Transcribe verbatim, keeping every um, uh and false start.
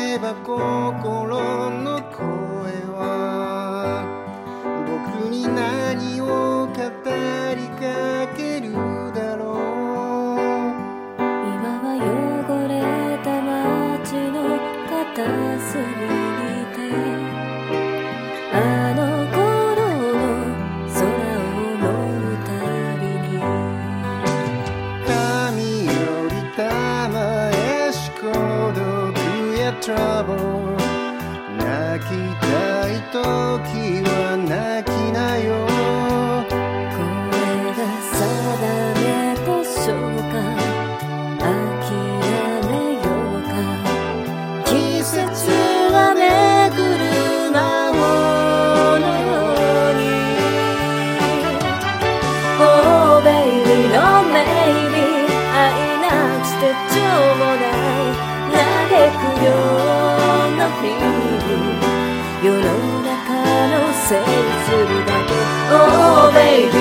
れば心の声は僕に何を語りかけるだろう。 今は汚れた街の片隅にてあの頃の空を思うたびに髪よりたまえし孤独やトラブル泣きたい時は泣きなよ。 これが定めとしょうか諦めようか季節が巡る魔法のように Oh baby no maybe 愛なくしてちょうもない嘆くような日々世の中のせいするだけ Oh baby